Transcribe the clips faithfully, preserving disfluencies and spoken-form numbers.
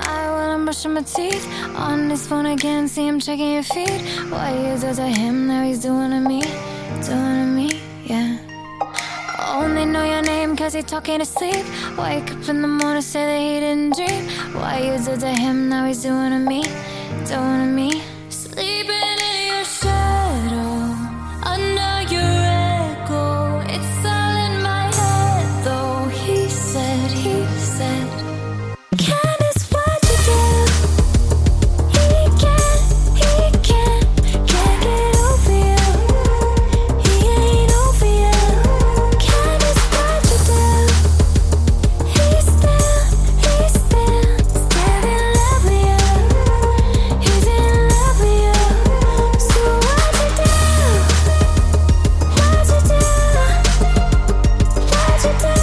eye while I'm brushing my teeth. On his phone again, see him checking your feed. What you do to him, now he's doing to me. Doing to me, yeah. Only know your name cause he's talking to sleep. Wake up in the morning, say that he didn't dream. What you do to him, now he's doing to me. Doing to me. Sleeping in your shadow, under your echo. It's all in my head though. He said, he said, Candace, what you do? He can't, he can't, can't get over you. He ain't over you. Candace, what you do? He's still, he's still, still in love with you. He's in love with you. So what you do? What you do? What you do?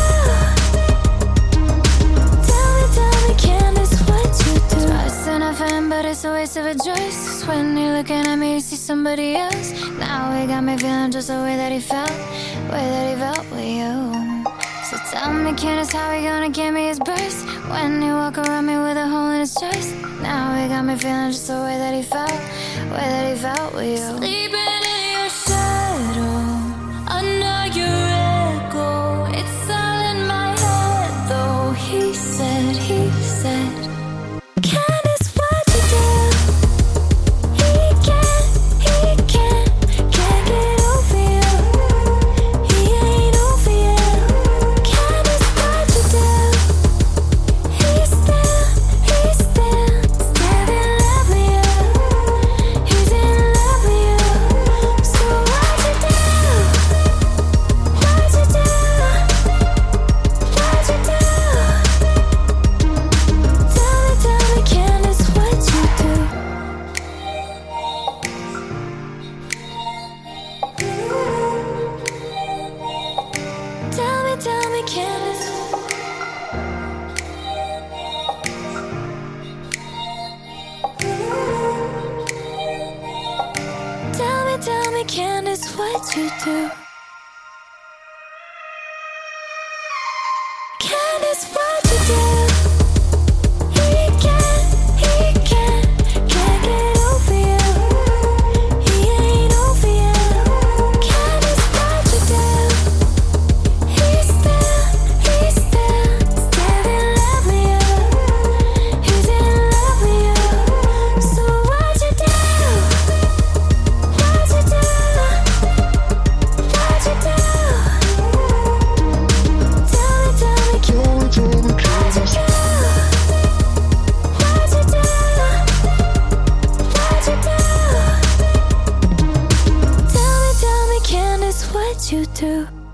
Tell me, tell me, Candace, what you do? Twice enough for him, but it's a waste of a choice. When you're looking at me, you see somebody else. Now he got me feeling just the way that he felt, way that he felt with you. So tell me, Candace, how he gonna give me his breast when he walk around me with a hole in his chest? Now he got me feeling just the way that he felt, way that he felt with you. Sleeping in your shadow, under your echo. It's all in my head though. He said, he said, Candace, what you do? He can't, he can't, can't get over you. He ain't over you. Candace, what you do? He's still, he's still, still in love with you. He's in love with you. So what you do? What you do? What you do? Tell me, tell me, Candace, what you do? Tell me, tell me, Candace. Tell me, tell me, Candace, what you do? Candace, what you do? He can't, he can't, can't get over you. He ain't over you. Candace, what you do? He's still, he's still, still in love with you. He's in love with you. So what you do? What you do? What you do? Tell me, tell me, Candace. What you do? What you do? What you do? Tell me, tell me, Candace, what you do?